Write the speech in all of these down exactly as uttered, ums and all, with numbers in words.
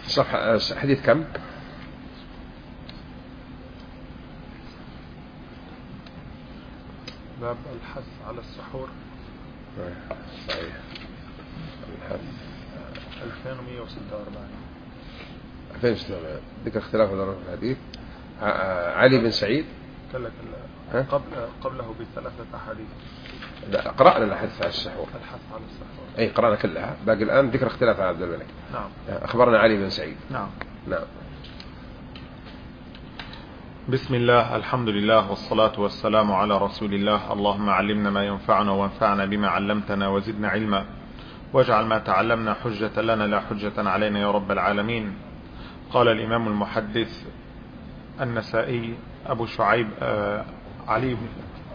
صفحة حديث كم؟ باب الحث على السحور. صحيح. الحث ألفين ومئة وستة وأربعين. ألفين وستة وأربعين. ذكر اختلاف ولا في الحديث. علي بن سعيد. كلا كلا. قبل قبله بثلاثة أحاديث. لا قرأنا الحث على السحور. الحث على السحور. أي قرأنا كلها. باقي الآن ذكر اختلاف على عبد الملك. نعم. أخبرنا علي بن سعيد. نعم. نعم. بسم الله، الحمد لله، والصلاة والسلام على رسول الله. اللهم علمنا ما ينفعنا وانفعنا بما علمتنا وزدنا علما، واجعل ما تعلمنا حجة لنا لا حجة علينا يا رب العالمين. قال الإمام المحدث النسائي أبو شعيب آه علي بن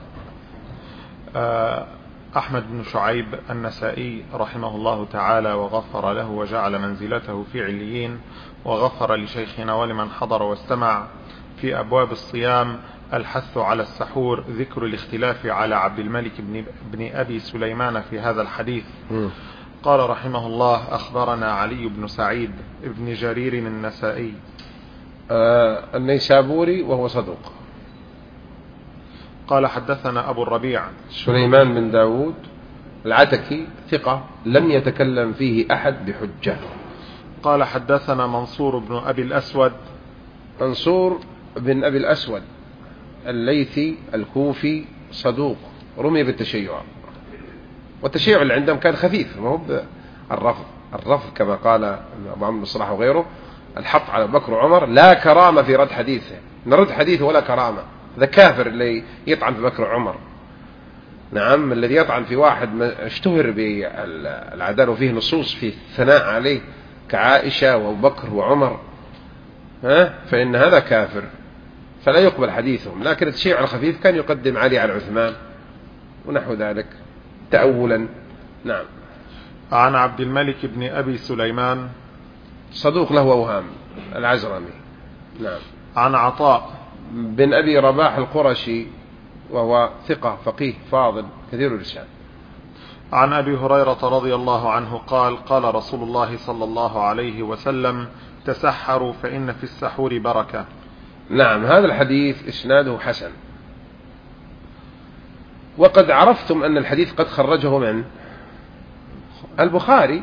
آه أحمد بن شعيب النسائي رحمه الله تعالى وغفر له وجعل منزلته في عليين، وغفر لشيخنا ولمن حضر واستمع، في أبواب الصيام الحث على السحور، ذكر الاختلاف على عبد الملك بن, بن أبي سليمان في هذا الحديث. م. قال رحمه الله: أخبرنا علي بن سعيد بن جرير النسائي آه النيسابوري وهو صدوق. قال حدثنا أبو الربيع سليمان بن داود العتكي ثقة لم يتكلم فيه أحد بحجة. قال حدثنا منصور بن أبي الأسود منصور بن أبي الأسود الليثي الكوفي صدوق رمي بالتشيع، والتشيع اللي عندهم كان خفيف، ما هو الرفض. الرفض كما قال أبو عمرو الصلاح وغيره: الحط على بكر وعمر لا كرامة في رد حديثه، نرد حديثه ولا كرامة. هذا كافر اللي يطعن في بكر وعمر. نعم، الذي يطعن في واحد اشتهر بالعدالة وفيه نصوص في الثناء عليه كعائشة وأبو بكر وعمر، ها فإن هذا كافر، فلا يقبل حديثهم. لكن التشيع الخفيف كان يقدم علي على عثمان ونحو ذلك تأولا. نعم. عن عبد الملك بن أبي سليمان صدوق له أوهام العزرمي. نعم. عن عطاء بن أبي رباح القرشي وهو ثقة فقيه فاضل كثير الرسالة. عن أبي هريرة رضي الله عنه قال: قال رسول الله صلى الله عليه وسلم: تسحروا فإن في السحور بركة. نعم، هذا الحديث إسناده حسن، وقد عرفتم أن الحديث قد خرجه من البخاري،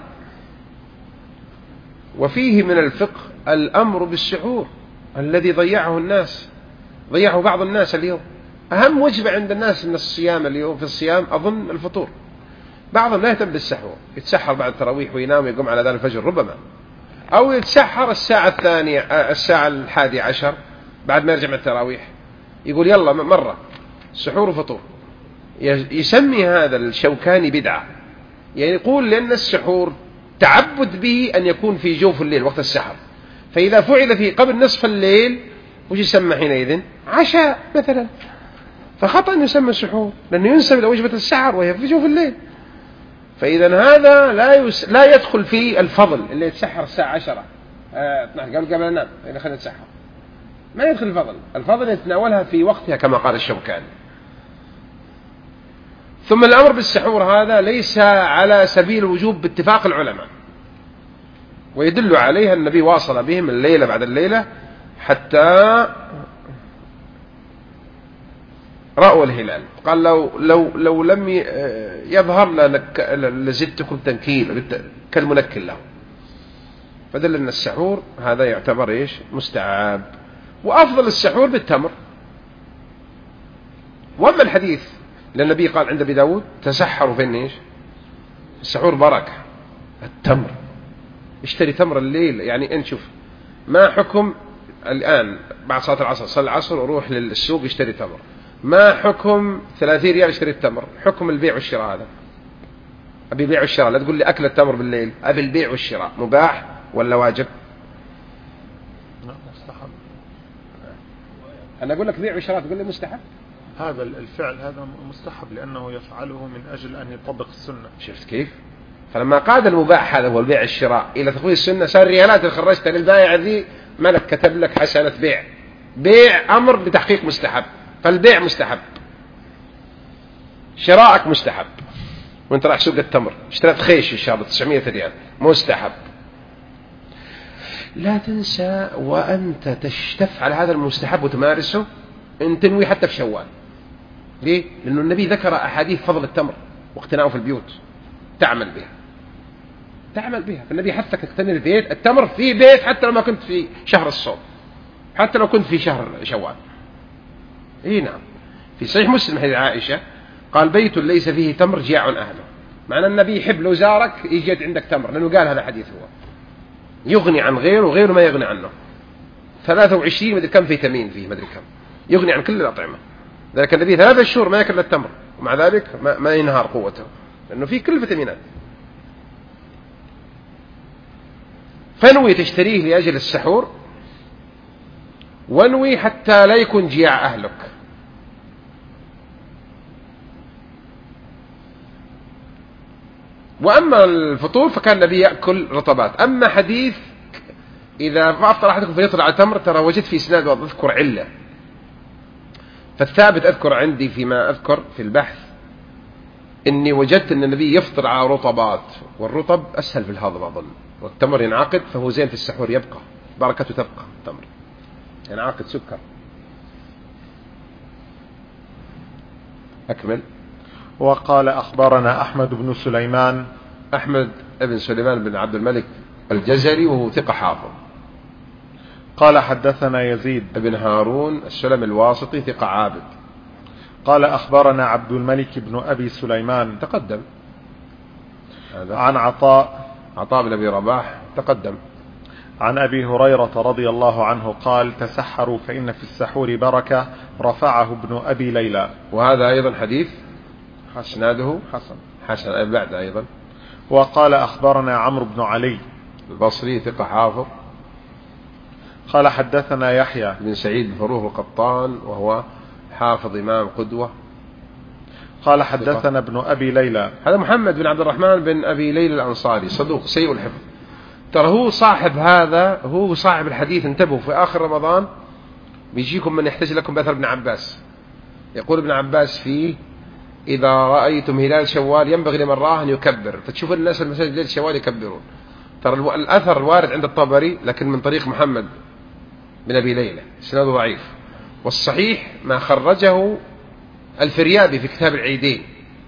وفيه من الفقه الأمر بالسحور الذي ضيعه الناس، ضيعه بعض الناس اليوم. أهم وجبة عند الناس من الصيام اليوم في الصيام أظن الفطور. بعضهم لا يهتم بالسحور، يتسحر بعد التراويح وينام ويقوم على ذلك الفجر ربما، أو يتسحر الساعة الثانية الساعة الحادي عشر بعد ما يرجع من التراويح، يقول يلا مرة سحور وفطور. يسمي هذا الشوكاني بدعة، يعني يقول لأن السحور تعبد به أن يكون في جوف الليل وقت السحر، فإذا فعل فيه قبل نصف الليل وش يسمى حينئذ؟ عشاء مثلا، فخطأ أن يسمى السحور لأنه ينسب إلى وجبة السحر وهي في جوف الليل. فإذا هذا لا يس... لا يدخل في الفضل اللي يتسحر الساعة عشرة آه... قبل قبل النوم إذا خلت تسحر، ما يدخل الفضل. الفضل يتناولها في وقتها كما قال الشوكاني. ثم الأمر بالسحور هذا ليس على سبيل الوجوب باتفاق العلماء، ويدل عليها النبي واصل بهم الليلة بعد الليلة حتى رأوا الهلال. قال لو, لو, لو لم يظهر لزدتكم تنكيل كالمنكل له. فدل أن السحور هذا يعتبر إيش؟ مستعاب، وأفضل السحور بالتمر. وأما الحديث للنبي قال عند أبي داود: تسحروا فين إيش؟ السحور بركة. التمر، اشتري تمر الليل. يعني انشوف ما حكم الآن بعد صلاة العصر صلى العصر وروح للسوق يشتري تمر، ما حكم ثلاثين ريال اشتري التمر؟ حكم البيع والشراء. هذا أبي بيع والشراء، لا تقول لي أكل التمر بالليل، أبي البيع والشراء مباح ولا واجب؟ مستحب. أنا أقول لك بيع والشراء تقول لي مستحب. هذا الفعل هذا مستحب لأنه يفعله من أجل أن يطبق السنة. شفت كيف؟ فلما قاد المباح هذا هو البيع والشراء إلى تطبيق السنة، صار الريالات اللي خرجتها للبائع ذي ملك كتب لك حسنة بيع. بيع أمر بتحقيق مستحب، فالبيع مستحب، شراءك مستحب. وانت راح سوق التمر اشتريت خيش إن شاء الله تسعمائة ريال مستحب. لا تنسى وأنت تشتف على هذا المستحب وتمارسه أن تنوي حتى في شوال. ليه؟ لأن النبي ذكر أحاديث فضل التمر واقتناؤه في البيوت تعمل بها تعمل بها فالنبي حثك تقتني البيت التمر في بيت حتى لو ما كنت في شهر الصوم، حتى لو كنت في شهر شوال. اي نعم. في صحيح مسلم حديث عائشة قال بيت ليس فيه تمر جياع أهله. معنى النبي يحب لو زارك يجد عندك تمر، لأنه قال هذا حديث هو يغني عن غيره وغيره ما يغني عنه. ثلاثة وعشرين مدري كم فيتامين فيه مدري كم، يغني عن كل الأطعمة. ذلك النبي ثلاثة شهور ما يأكل التمر ومع ذلك ما, ما ينهار قوته لأنه فيه كل الفيتامينات. فانوي تشتريه لأجل السحور، وانوي حتى لا يكون جياع أهلك. وأما الفطور فكان النبي يأكل رطبات. أما حديث إذا أفطر أحدكم فيطلع على تمر، ترى وجدت في إسناد أذكر علة، فالثابت أذكر عندي فيما أذكر في البحث إني وجدت أن النبي يفطر على رطبات، والرطب أسهل في الهضم أظن، والتمر ينعقد فهو زين في السحور، يبقى بركته تبقى. التمر ينعقد سكر. أكمل. وقال أخبرنا أحمد بن سليمان. أحمد بن سليمان بن عبد الملك الجزري وهو ثقة حافظ. قال حدثنا يزيد بن هارون السلمي الواسطي ثقة عابد. قال أخبرنا عبد الملك بن أبي سليمان تقدم. هذا عن عطاء عطاء بن أبي رباح تقدم. عن أبي هريرة رضي الله عنه قال تسحروا فإن في السحور بركة، رفعه ابن أبي ليلى. وهذا أيضا حديث اسناده حسن حسن بعد أيضا. وقال أخبرنا عمرو بن علي البصري ثقة حافظ. قال حدثنا يحيى بن سعيد بن فروه القطان وهو حافظ إمام قدوة. قال حدثنا ابن أبي ليلى. هذا محمد بن عبد الرحمن بن أبي ليلى الأنصاري صدوق سيء الحفظ. ترى هو صاحب هذا، هو صاحب الحديث. انتبهوا في آخر رمضان بيجيكم من يحتج لكم بأثر ابن عباس. يقول ابن عباس فيه إذا رأيتم هلال شوال ينبغي لمن راه أن يكبر، فتشوف الناس المساجد ليل شوال يكبرون. ترى الأثر الوارد عند الطبري لكن من طريق محمد بن أبي ليلى سنده ضعيف. والصحيح ما خرجه الفريابي في كتاب العيدين.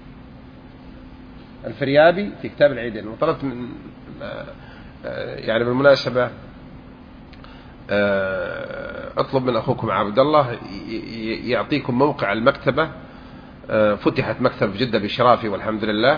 الفريابي في كتاب العيدين. وطلبت من يعني بالمناسبة أطلب من أخوكم عبد الله يعطيكم موقع المكتبة. فتحت مكتبة في جدة بشرافي والحمد لله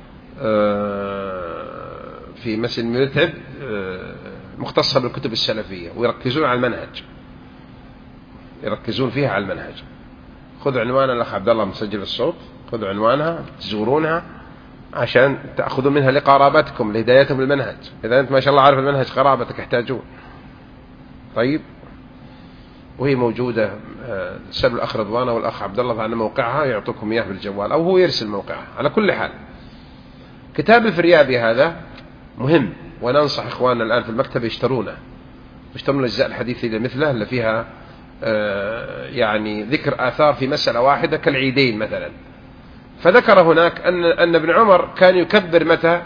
في مسجد مرتب مختصة بالكتب السلفية، ويركزون على المنهج، يركزون فيها على المنهج. خذوا عنوانها الأخ عبد الله مسجل الصوت، خذوا عنوانها تزورونها عشان تأخذوا منها لقرابتكم لهدايتهم للمنهج. إذا أنت ما شاء الله عارف المنهج قرابتك يحتاجون. طيب. وهي موجودة. سألوا الأخ رضوان والأخ عبد الله عن موقعها يعطوكم إياه بالجوال أو هو يرسل موقعها. على كل حال كتاب الفريابي هذا مهم، وأنا أنصح إخواننا الآن في المكتبة يشترونه، يشترون الأجزاء الحديثة اللي مثله اللي فيها يعني ذكر آثار في مسألة واحدة كالعيدين مثلا. فذكر هناك أن أن ابن عمر كان يكبر متى؟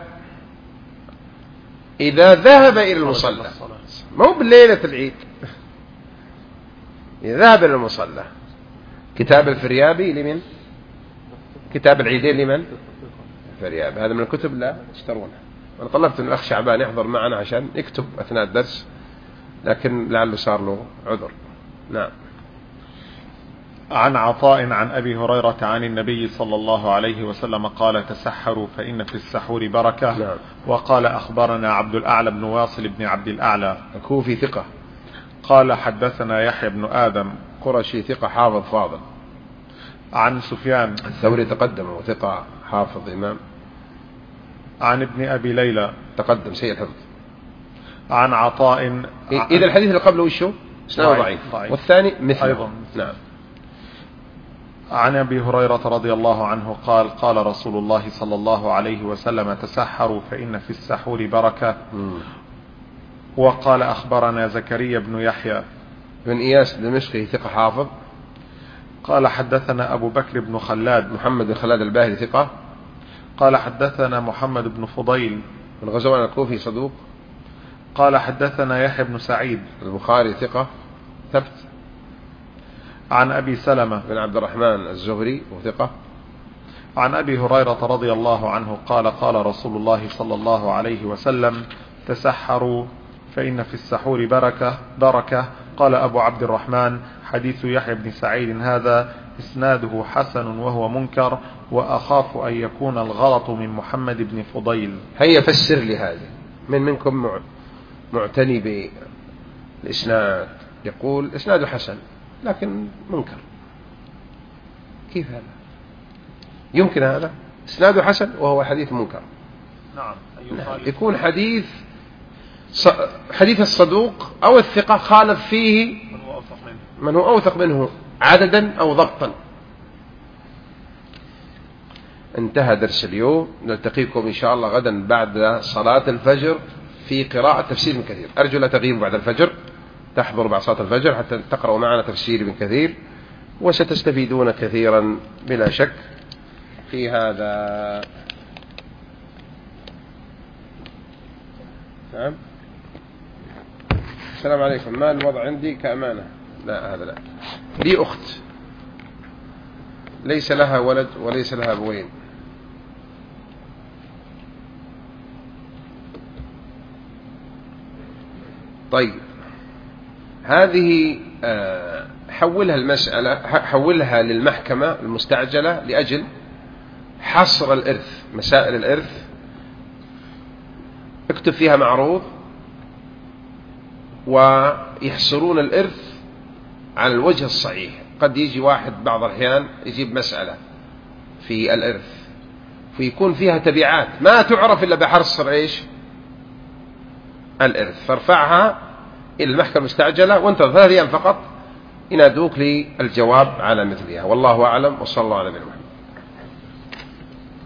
إذا ذهب إلى المصلى، مو بليلة العيد، إذا ذهب إلى المصلى. كتاب الفريابي لمن؟ كتاب العيدين لمن؟ الفريابي. هذا من الكتب لا تشترونها. أنا طلبت من الأخ شعبان يحضر معنا عشان يكتب أثناء الدرس، لكن لعله صار له عذر. نعم. عن عطاء عن أبي هريرة عن النبي صلى الله عليه وسلم قال تسحروا فإن في السحور بركة. نعم. وقال أخبرنا عبد الأعلى بن واصل بن عبد الأعلى الكوفي ثقة. قال حدثنا يحيى بن آدم قرشي ثقة حافظ فاضل. عن سفيان الثوري تقدم وثقة حافظ إمام. عن ابن أبي ليلى تقدم سيء الحفظ. عن عطاء. إذا الحديث اللي قبله وشو؟ اسناده ضعيف. ضعيف والثاني مثله أيضا. نعم. عن أبي هريرة رضي الله عنه قال قال رسول الله صلى الله عليه وسلم تسحروا فإن في السحور بركة. م. وقال أخبرنا زكريا بن يحيى بن إياس الدمشقي ثقة حافظ. قال حدثنا أبو بكر بن خلاد محمد بن خلاد الباهلي ثقة. قال حدثنا محمد بن فضيل من غزوان الكوفي صدوق. قال حدثنا يحيى بن سعيد. البخاري ثقة ثبت. عن أبي سلمة بن عبد الرحمن الزهري وثقة. عن أبي هريرة رضي الله عنه قال قال رسول الله صلى الله عليه وسلم تسحروا فإن في السحور بركة بركة. قال أبو عبد الرحمن حديث يحيى بن سعيد هذا إسناده حسن وهو منكر، وأخاف أن يكون الغلط من محمد بن فضيل. هيا فسر لي هذه، من منكم معتني بالإسناد يقول إسناده حسن لكن منكر، كيف هذا؟ يمكن هذا إسناده حسن وهو حديث منكر؟ نعم. يكون حديث حديث الصدوق أو الثقة خالف فيه من هو أوثق منه, من هو أوثق منه عددا أو ضبطا. انتهى درس اليوم، نلتقيكم إن شاء الله غدا بعد صلاة الفجر في قراءة تفسير ابن كثير. أرجو لا تغيبوا بعد الفجر، تحضروا بعد صلاة الفجر حتى تقرأوا معنا تفسير ابن كثير، وستستفيدون كثيرا بلا شك في هذا. نعم. السلام عليكم. ما الوضع عندي كأمانة؟ لا هذا لا. لي أخت ليس لها ولد وليس لها أبوين، طيب هذه حولها المسألة حولها للمحكمة المستعجلة لأجل حصر الإرث، مسائل الإرث، اكتب فيها معروض ويحصرون الإرث على الوجه الصحيح. قد يجي واحد بعض الأحيان يجيب مسألة في الإرث ويكون فيها تبعات ما تعرف إلا بحصر إيش الإرث، فارفعها إلى المحكمة المستعجلة وانتظر ثلاث أيام فقط ينادوك للجواب على مثلها. والله أعلم، وصلى الله على نبينا محمد.